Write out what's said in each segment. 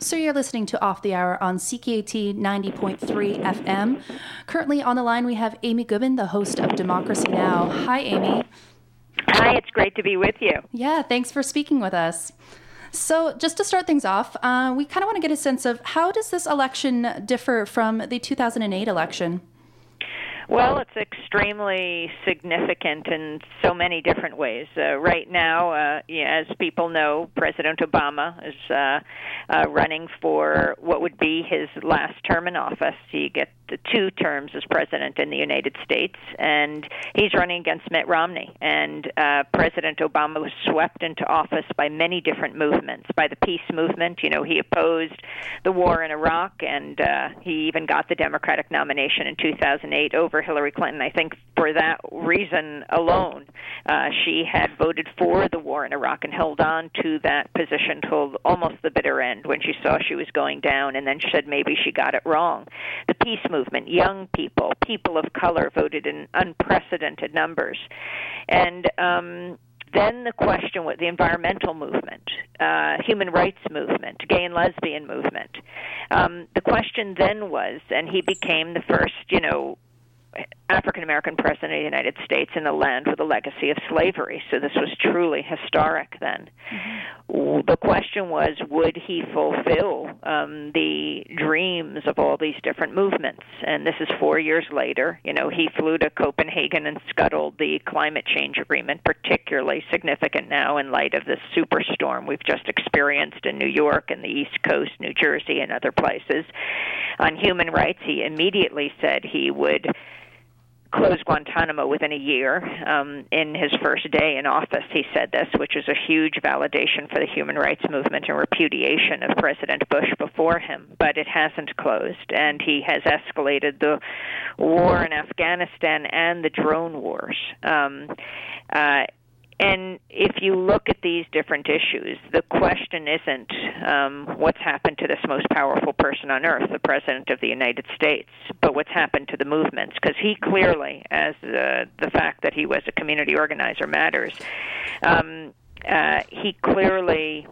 So you're listening to Off the Hour on CKAT 90.3 FM. Currently on the line, we have Amy Goodman, the host of Democracy Now! Hi, Amy. Hi, it's great to be with you. Yeah, thanks for speaking with us. So just to start things off, we kind of want to get a sense of how does this election differ from the 2008 election? Well, it's extremely significant in so many different ways. Right now, as people know, President Obama is running for what would be his last term in office. He gets 2 terms as president in the United States, and he's running against Mitt Romney. And President Obama was swept into office by many different movements, by the peace movement. You know, he opposed the war in Iraq, and he even got the Democratic nomination in 2008 over Hillary Clinton. I think for that reason alone, she had voted for the war in Iraq and held on to that position till almost the bitter end when she saw she was going down, and then she said maybe she got it wrong. The peace movement, young people, people of color voted in unprecedented numbers. And then the question was the environmental movement, human rights movement, gay and lesbian movement. The question then was, and he became the first, African-American president of the United States in the land with a legacy of slavery. So this was truly historic then. Mm-hmm. The question was, would he fulfill the dreams of all these different movements? And this is 4 years later. He flew to Copenhagen and scuttled the climate change agreement, particularly significant now in light of this superstorm we've just experienced in New York and the East Coast, New Jersey, and other places. On human rights, he immediately said he would close Guantanamo within a year. In his first day in office, he said this, which is a huge validation for the human rights movement and repudiation of President Bush before him. But it hasn't closed, and he has escalated the war in Afghanistan and the drone wars. And if you look at these different issues, the question isn't what's happened to this most powerful person on earth, the President of the United States, but what's happened to the movements. Because he clearly, as the fact that he was a community organizer matters, he clearly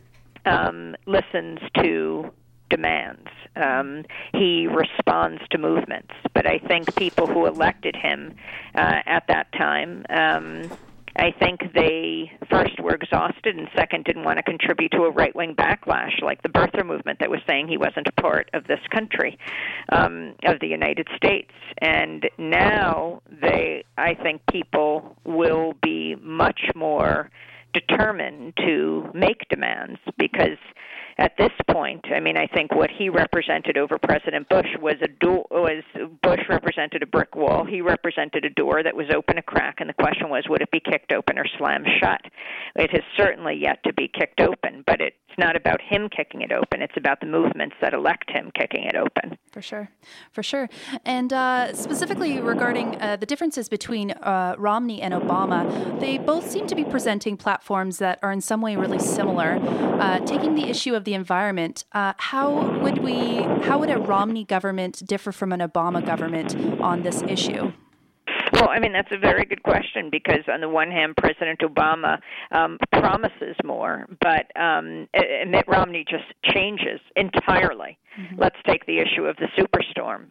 listens to demands. He responds to movements. But I think people who elected him at that time, I think they first were exhausted and second didn't want to contribute to a right-wing backlash like the birther movement that was saying he wasn't a part of this country, of the United States. And now I think people will be much more determined to make demands because at this point, I think what he represented over President Bush was Bush represented a brick wall. He represented a door that was open a crack, and the question was, would it be kicked open or slammed shut? It has certainly yet to be kicked open, but it's not about him kicking it open. It's about the movements that elect him kicking it open. For sure. And specifically regarding the differences between Romney and Obama, they both seem to be presenting platforms that are in some way really similar. Taking the issue of the environment, how would a Romney government differ from an Obama government on this issue? Well, that's a very good question because on the one hand, President Obama promises more, but Mitt Romney just changes entirely. Mm-hmm. Let's take the issue of the superstorm.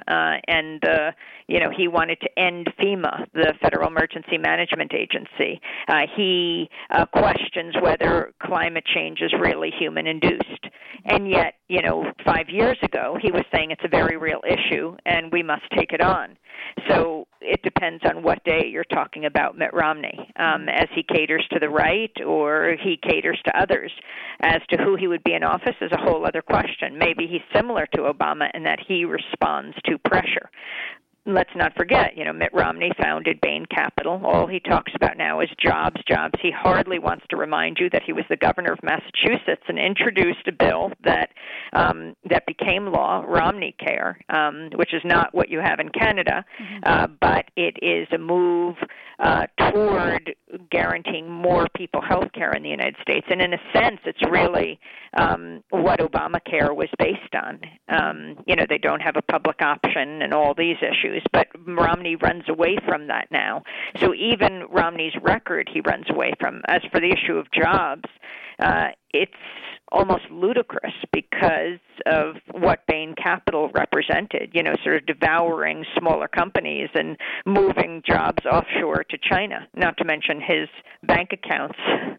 He wanted to end FEMA, the Federal Emergency Management Agency. He questions whether climate change is really human-induced. And yet, 5 years ago, he was saying it's a very real issue and we must take it on. So it depends on what day you're talking about Mitt Romney, as he caters to the right or he caters to others. As to who he would be in office is a whole other question. Maybe he's similar to Obama in that he responds to pressure. Let's not forget, Mitt Romney founded Bain Capital. All he talks about now is jobs. He hardly wants to remind you that he was the governor of Massachusetts and introduced a bill that became law, Romney Care, which is not what you have in Canada, but it is a move toward guaranteeing more people health care in the United States. And in a sense, it's really what Obamacare was based on. They don't have a public option and all these issues, but Romney runs away from that now. So even Romney's record he runs away from. As for the issue of jobs, it's almost ludicrous because of what Bain Capital represented, sort of devouring smaller companies and moving jobs offshore to China, not to mention his bank accounts.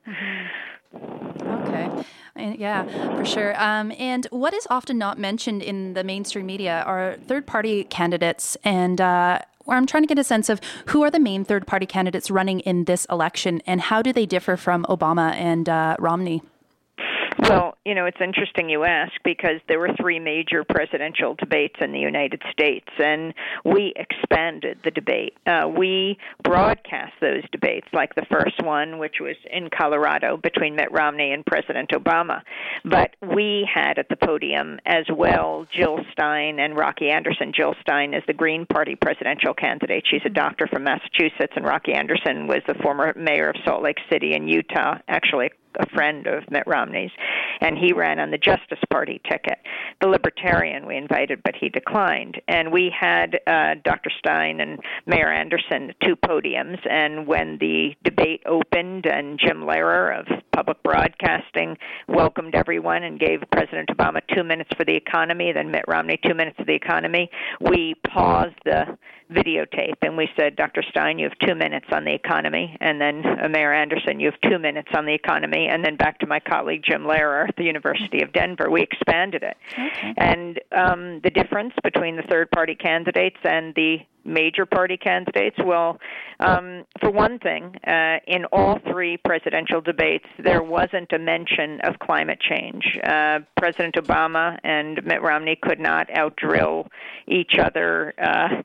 Okay. Yeah, for sure. And what is often not mentioned in the mainstream media are third-party candidates. And I'm trying to get a sense of who are the main third-party candidates running in this election, and how do they differ from Obama and Romney? Well, it's interesting you ask, because there were 3 major presidential debates in the United States, and we expanded the debate. We broadcast those debates, like the first one, which was in Colorado between Mitt Romney and President Obama. But we had at the podium as well Jill Stein and Rocky Anderson. Jill Stein is the Green Party presidential candidate. She's a doctor from Massachusetts, and Rocky Anderson was the former mayor of Salt Lake City in Utah, actually a friend of Mitt Romney's, and he ran on the Justice Party ticket. The Libertarian we invited, but he declined. And we had Dr. Stein and Mayor Anderson, 2 podiums, and when the debate opened and Jim Lehrer of Public Broadcasting welcomed everyone and gave President Obama 2 minutes for the economy, then Mitt Romney 2 minutes for the economy, we paused the videotape and we said, Dr. Stein, you have 2 minutes on the economy, and then Mayor Anderson, you have 2 minutes on the economy, and then back to my colleague Jim Lehrer at the University of Denver. We expanded it. Okay. And the difference between the third-party candidates and the major party candidates? Well, for one thing, in all 3 presidential debates, there wasn't a mention of climate change. President Obama and Mitt Romney could not outdrill each other,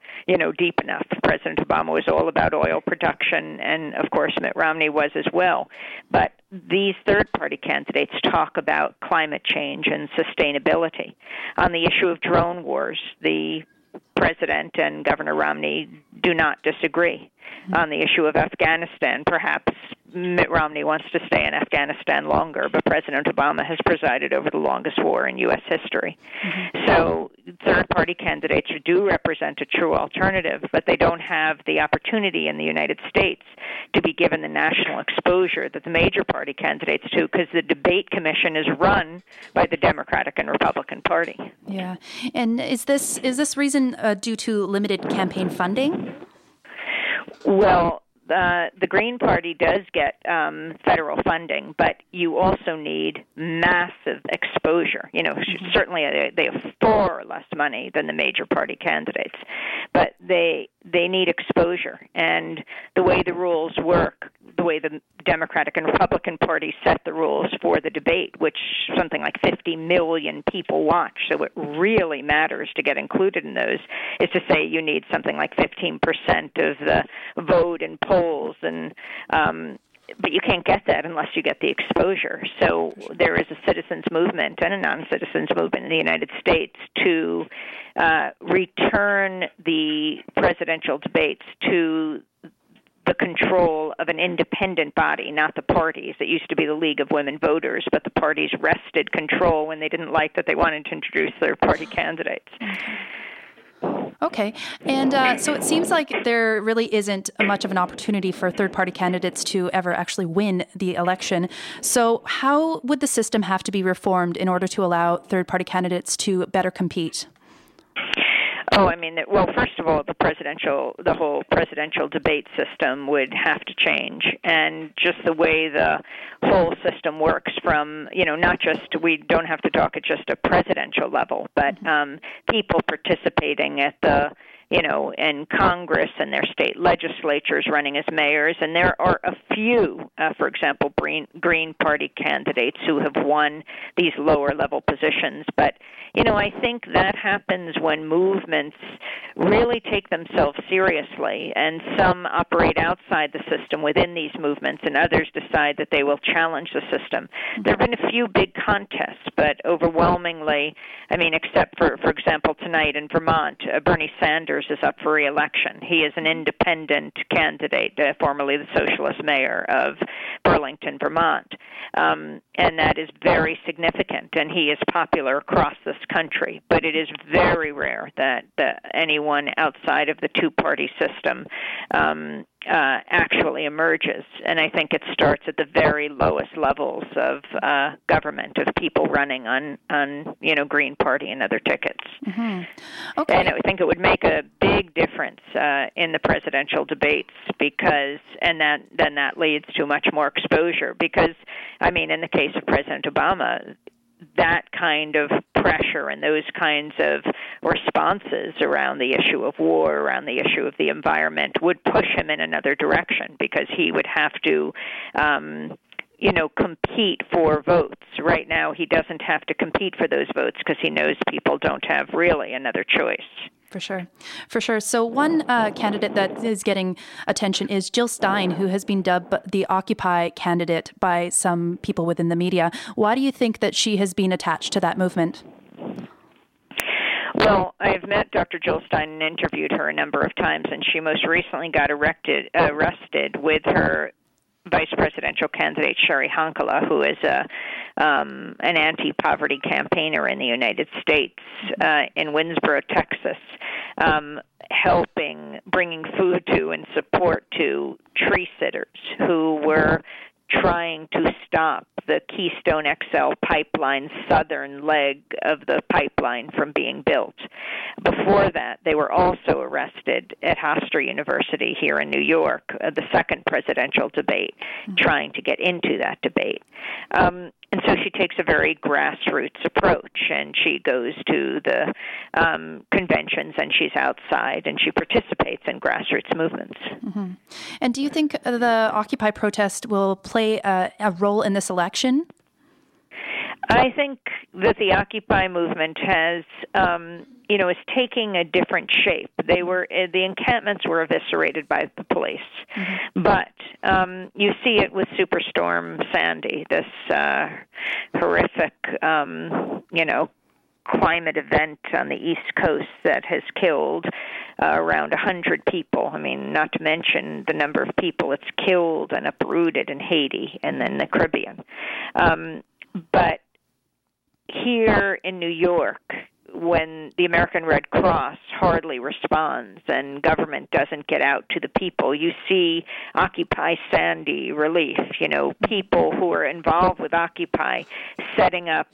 deep enough. President Obama was all about oil production, and of course Mitt Romney was as well. But these third-party candidates talk about climate change and sustainability. On the issue of drone wars, the President and Governor Romney do not disagree. On the issue of Afghanistan, perhaps Mitt Romney wants to stay in Afghanistan longer, but President Obama has presided over the longest war in U.S. history. So third-party candidates do represent a true alternative, but they don't have the opportunity in the United States to be given the national exposure that the major party candidates do, because the debate commission is run by the Democratic and Republican Party. Yeah. And is this reason due to limited campaign funding? Well, the Green Party does get federal funding, but you also need massive exposure. Certainly they have far less money than the major party candidates, but they need exposure. And the way the rules work, the way the Democratic and Republican parties set the rules for the debate, which something like 50 million people watch, so it really matters to get included in those, is to say you need something like 15% of the vote in polls, and but you can't get that unless you get the exposure. So there is a citizens movement and a non-citizens movement in the United States to return the presidential debates to the control of an independent body, not the parties. It used to be the League of Women Voters, but the parties wrested control when they didn't like that they wanted to introduce third-party candidates. Okay. And so it seems like there really isn't much of an opportunity for third-party candidates to ever actually win the election. So how would the system have to be reformed in order to allow third-party candidates to better compete? Well, first of all, the whole presidential debate system would have to change, and just the way the whole system works from, not just, we don't have to talk at just a presidential level, but people participating at the, in Congress and their state legislatures running as mayors, and there are a few, for example, Green Party candidates who have won these lower-level positions, but I think that happens when movements really take themselves seriously, and some operate outside the system within these movements, and others decide that they will challenge the system. There have been a few big contests, but overwhelmingly, except for example, tonight in Vermont, Bernie Sanders is up for re-election. He is an independent candidate, formerly the socialist mayor of Burlington, Vermont, and that is very significant, and he is popular across this country, but it is very rare that anyone outside of the two-party system actually emerges. And I think it starts at the very lowest levels of government, of people running on Green Party and other tickets. Mm-hmm. Okay. And I think it would make a big difference in the presidential debates then that leads to much more exposure because, I mean, in the case of President Obama, that kind of pressure and those kinds of responses around the issue of war, around the issue of the environment, would push him in another direction because he would have to, compete for votes. Right now, he doesn't have to compete for those votes because he knows people don't have really another choice. For sure. So one candidate that is getting attention is Jill Stein, who has been dubbed the Occupy candidate by some people within the media. Why do you think that she has been attached to that movement? Well, I've met Dr. Jill Stein and interviewed her a number of times, and she most recently got arrested with her vice presidential candidate Sherry Honkala, who is an anti-poverty campaigner in the United States in Winsboro, Texas, bringing food to and support to tree sitters who were trying to stop the Keystone XL pipeline southern leg of the pipeline from being built. Before that, they were also arrested at Hofstra University here in New York, the second presidential debate, trying to get into that debate. And so she takes a very grassroots approach, and she goes to the conventions, and she's outside, and she participates in grassroots movements. Mm-hmm. And do you think the Occupy protest will play a role in this election? I think that the Occupy movement has, is taking a different shape. The encampments were eviscerated by the police, but you see it with Superstorm Sandy, this horrific, climate event on the East Coast that has killed around 100 people. I mean, not to mention the number of people it's killed and uprooted in Haiti and then the Caribbean. But here in New York, when the American Red Cross hardly responds and government doesn't get out to the people, you see Occupy Sandy relief, people who are involved with Occupy setting up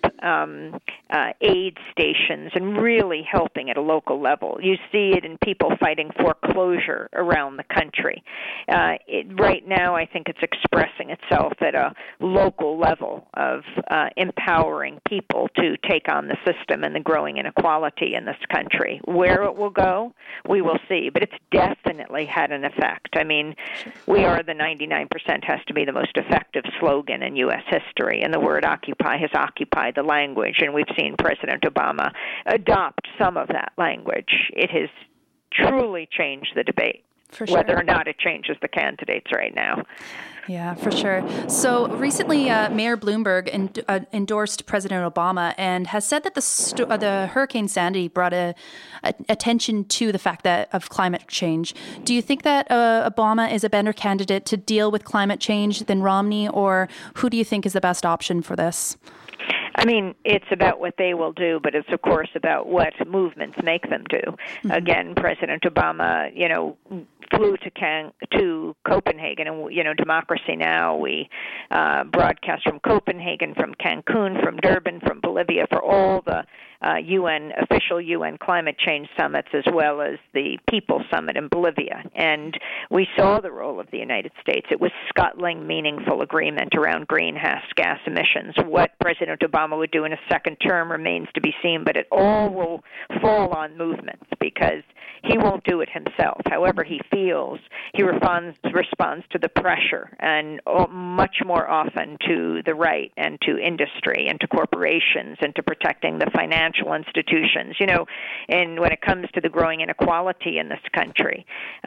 aid stations and really helping at a local level. You see it in people fighting foreclosure around the country. Right now, I think it's expressing itself at a local level of empowering people to take on the system and the growing inequality in this country. Where it will go, we will see, but it's definitely had an effect. I mean, we are the 99% has to be the most effective slogan in U.S. history, and the word occupy has occupied the language, and we've seen President Obama adopt some of that language. It has truly changed the debate. For sure. Whether or not it changes the candidates right now. Yeah, for sure. So recently, Mayor Bloomberg endorsed President Obama and has said that the Hurricane Sandy brought attention to the fact of climate change. Do you think that Obama is a better candidate to deal with climate change than Romney, or who do you think is the best option for this? I mean, it's about what they will do, but it's, of course, about what movements make them do. Mm-hmm. Again, President Obama, flew to Copenhagen, and, Democracy Now!, we broadcast from Copenhagen, from Cancun, from Durban, from Bolivia, for all the official UN climate change summits, as well as the People Summit in Bolivia. And we saw the role of the United States. It was scuttling meaningful agreement around greenhouse gas emissions. What President Obama would do in a second term remains to be seen, but it all will fall on movements because he won't do it himself. However he feels, he responds to the pressure, and much more often to the right and to industry and to corporations and to protecting the financial institutions. And when it comes to the growing inequality in this country,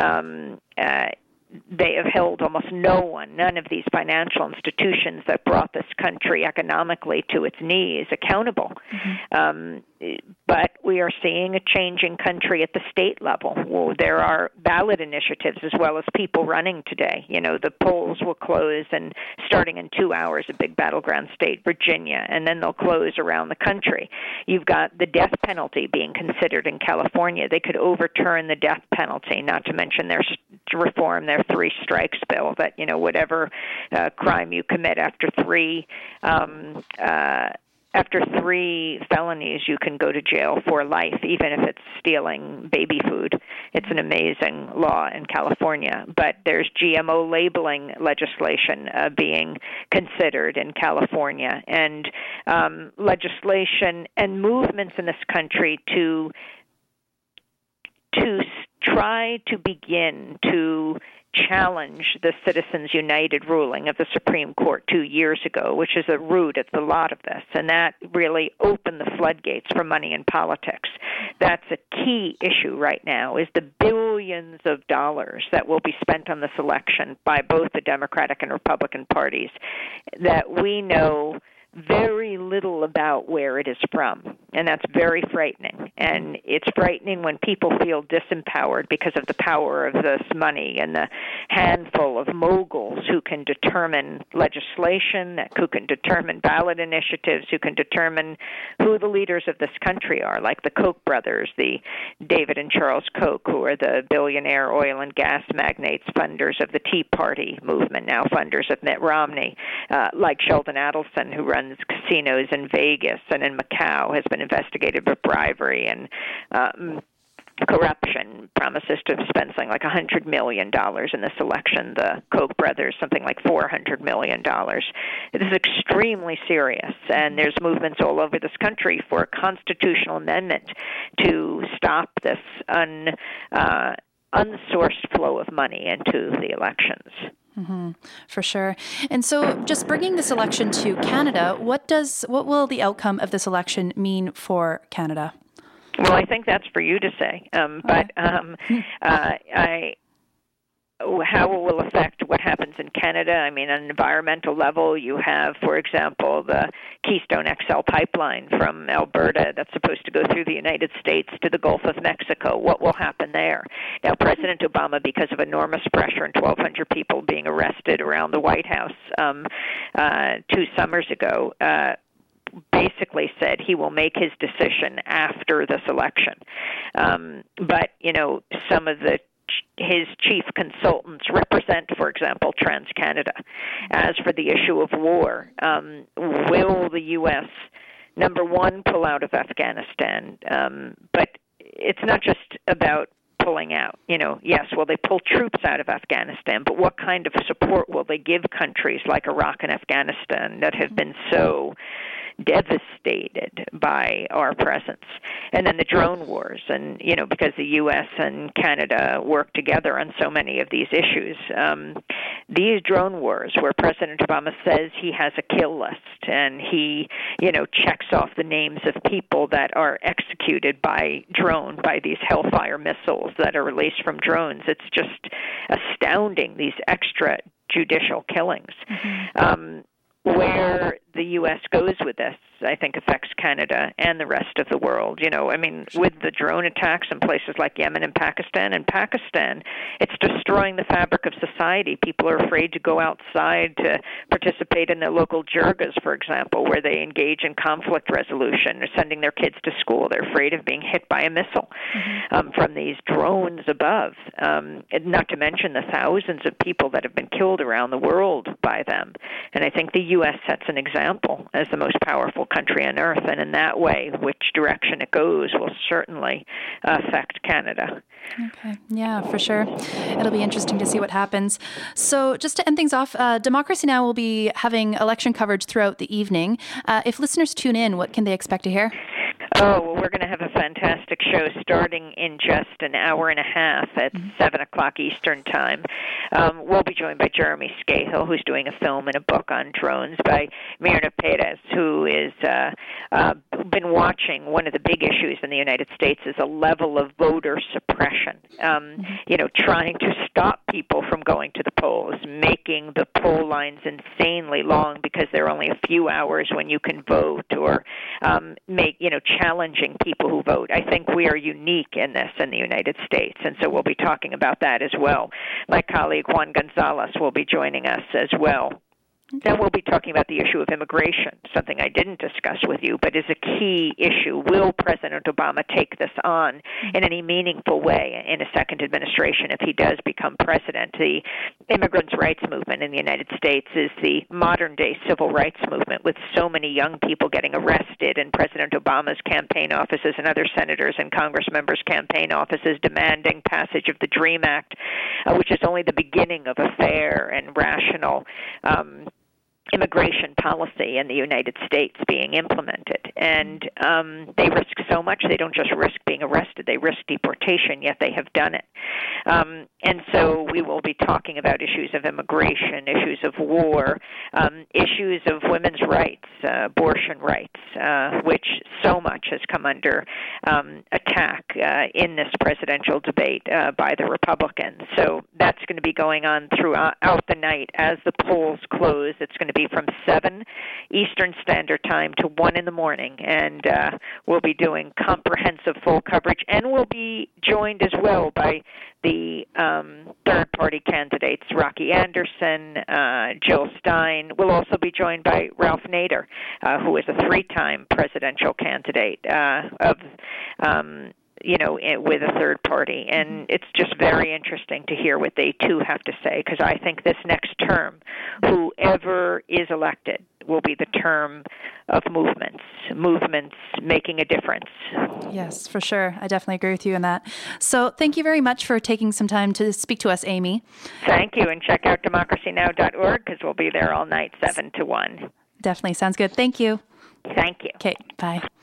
they have held almost none of these financial institutions that brought this country economically to its knees accountable. Mm-hmm. But we are seeing a changing country at the state level. Well, there are ballot initiatives as well as people running today. The polls will close, and starting in 2 hours, a big battleground state, Virginia, and then they'll close around the country. You've got the death penalty being considered in California. They could overturn the death penalty, not to mention there's reform, their 3 strikes bill, that, whatever crime you commit after 3 felonies, you can go to jail for life, even if it's stealing baby food. It's an amazing law in California. But there's GMO labeling legislation being considered in California, and legislation and movements in this country to try to begin to challenge the Citizens United ruling of the Supreme Court 2 years ago, which is the root at the lot of this, and that really opened the floodgates for money in politics. That's a key issue right now, is the billions of dollars that will be spent on this election by both the Democratic and Republican parties that we know very little about where it is from, and that's very frightening. And it's frightening when people feel disempowered because of the power of this money and the handful of moguls who can determine legislation, who can determine ballot initiatives, who can determine who the leaders of this country are, like the Koch brothers, the David and Charles Koch, who are the billionaire oil and gas magnates, funders of the Tea Party movement, now funders of Mitt Romney, like Sheldon Adelson, who runs casinos in Vegas and in Macau, has been investigated for bribery and corruption, promises to spend something like $100 million in this election. The Koch brothers, something like $400 million. It is extremely serious, and there's movements all over this country for a constitutional amendment to stop this unsourced flow of money into the elections. Mm-hmm, for sure. And so just bringing this election to Canada, what will the outcome of this election mean for Canada? Well, I think that's for you to say. How it will affect what happens in Canada. I mean, on an environmental level, you have, for example, the Keystone XL pipeline from Alberta that's supposed to go through the United States to the Gulf of Mexico. What will happen there? Now, President Obama, because of enormous pressure and 1,200 people being arrested around the White House 2 summers ago, basically said he will make his decision after this election. But, some of his chief consultants represent, for example, TransCanada. As for the issue of war, will the U.S., number one, pull out of Afghanistan? But it's not just about pulling out. Yes, will they pull troops out of Afghanistan, but what kind of support will they give countries like Iraq and Afghanistan that have been so devastated by our presence? And then the drone wars, and because the U.S. and Canada work together on so many of these issues, these drone wars where President Obama says he has a kill list and he checks off the names of people that are executed by drone, by these Hellfire missiles that are released from drones. It's just astounding, these extrajudicial killings. Mm-hmm. Where the U.S. goes with this, I think, affects Canada and the rest of the world. With the drone attacks in places like Yemen and Pakistan, it's destroying the fabric of society. People are afraid to go outside to participate in their local jirgas, for example, where they engage in conflict resolution or sending their kids to school. They're afraid of being hit by a missile from these drones above, not to mention the thousands of people that have been killed around the world by them. And I think the U.S. sets an example as the most powerful country on earth, and in that way, which direction it goes will certainly affect Canada. Okay, yeah, for sure. It'll be interesting to see what happens. So just to end things off, Democracy Now! Will be having election coverage throughout the evening. If listeners tune in, what can they expect to hear? Oh, well, we're going to have a fantastic show starting in just an hour and a half at 7 o'clock Eastern Time. We'll be joined by Jeremy Scahill, who's doing a film and a book on drones, by Myrna Perez, who is been watching one of the big issues in the United States is a level of voter suppression, trying to stop people from going to the polls, making the poll lines insanely long because there are only a few hours when you can vote, or challenging people who vote. I think we are unique in this in the United States, and so we'll be talking about that as well. My colleague Juan Gonzalez will be joining us as well. Then we'll be talking about the issue of immigration, something I didn't discuss with you, but is a key issue. Will President Obama take this on in any meaningful way in a second administration if he does become president? The immigrants' rights movement in the United States is the modern-day civil rights movement, with so many young people getting arrested in President Obama's campaign offices and other senators and Congress members' campaign offices demanding passage of the DREAM Act, which is only the beginning of a fair and rational immigration policy in the United States being implemented. And they risk so much. They don't just risk being arrested, they risk deportation, yet they have done it. And so we will be talking about issues of immigration, issues of war, issues of women's rights, abortion rights, which so much has come under attack in this presidential debate by the Republicans. So that's going to be going on throughout the night as the polls close. It's going to be from 7 Eastern Standard Time to 1 in the morning, and we'll be doing comprehensive full coverage, and we'll be joined as well by the third-party candidates, Rocky Anderson, Jill Stein. We'll also be joined by Ralph Nader, who is a 3-time presidential candidate with a third party. And it's just very interesting to hear what they too have to say, because I think this next term, whoever is elected, will be the term of movements making a difference. Yes, for sure. I definitely agree with you on that. So thank you very much for taking some time to speak to us, Amy. Thank you, and check out democracynow.org, because we'll be there all night, 7 to 1. Definitely. Sounds good. Thank you. Thank you. Okay, bye.